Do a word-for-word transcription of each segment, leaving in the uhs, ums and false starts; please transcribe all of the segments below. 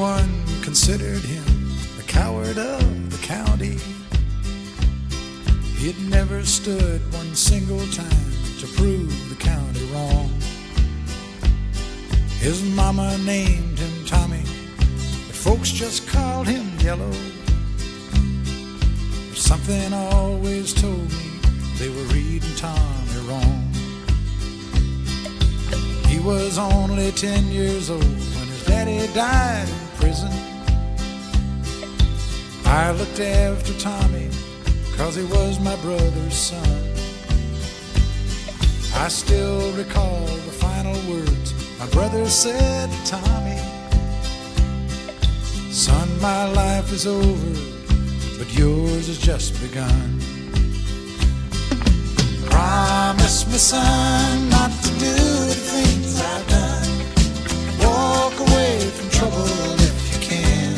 Everyone considered him the coward of the county. He'd never stood one single time to prove the county wrong. His mama named him Tommy, but folks just called him Yellow. But something always told me they were reading Tommy wrong. He was only ten years old when his daddy died in prison. I looked after Tommy 'cause he was my brother's son. I still recall the final words my brother said to Tommy. Son, my life is over, but yours has just begun. Promise me, son, not to do the things I've done. Walk away from trouble if you can.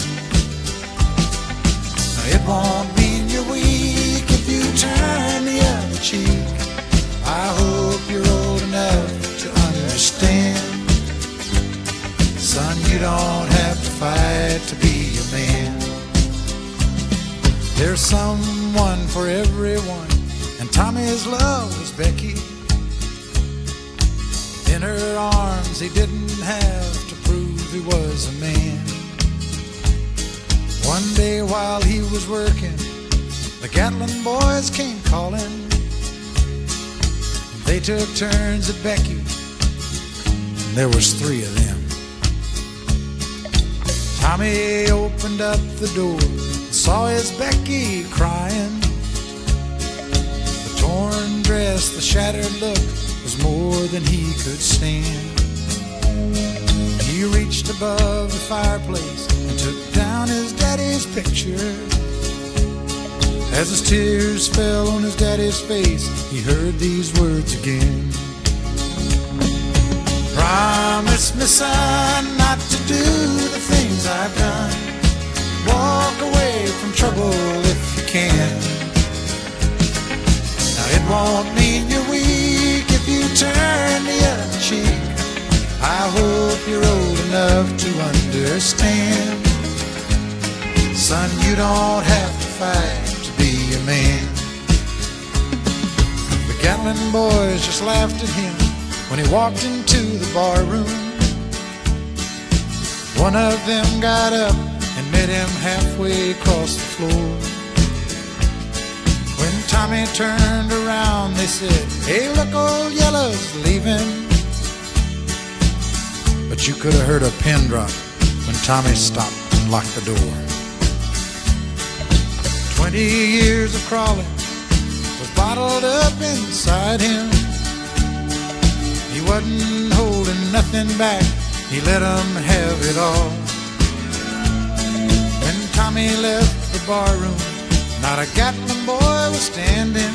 Now, it won't mean you're weak if you turn the other cheek. I hope you're old enough to understand. Son, you don't have to fight to be a man. There's someone for everyone, and Tommy's love was Becky. In her arms he didn't have to prove he was a man. One day while he was working, the Gatlin boys came calling. They took turns at Becky, and there was three of them. Tommy opened up the door and saw his Becky crying. The torn dress, the shattered look was more than he could stand. He reached above the fireplace and took down his daddy's picture. As his tears fell on his daddy's face, he heard these words again. Promise me, son, not to do the things I've done. Walk away from trouble if you can. Now, it won't mean you're weak if you turn the other cheek. I hope you're old enough to understand. Son, you don't have to fight to be a man. The Gatlin boys just laughed at him when he walked into the bar room. One of them got up and met him halfway across the floor. When Tommy turned around, they said, "Hey, look, old Yellow's leaving." But you could have heard a pin drop when Tommy stopped and locked the door. Twenty years of crawling was bottled up inside him. He wasn't holding nothing back, he let them have it all. When Tommy left the barroom, not a Gatlin boy was standing.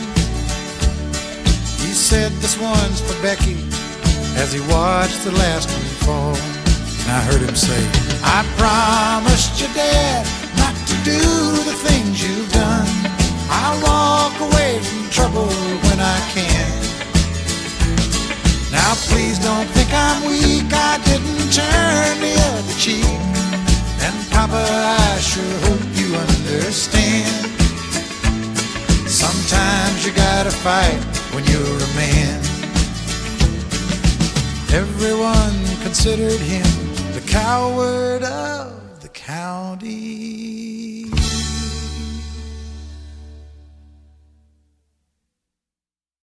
He said, "This one's for Becky," as he watched the last one fall. And I heard him say, "I promised your dad not to do the things you've done. I'll walk away from trouble when I can. Now please don't think I'm weak, I didn't turn the other cheek. And Papa, I sure hope you understand. Sometimes you gotta fight when you're a man." Everyone considered him the coward of the county.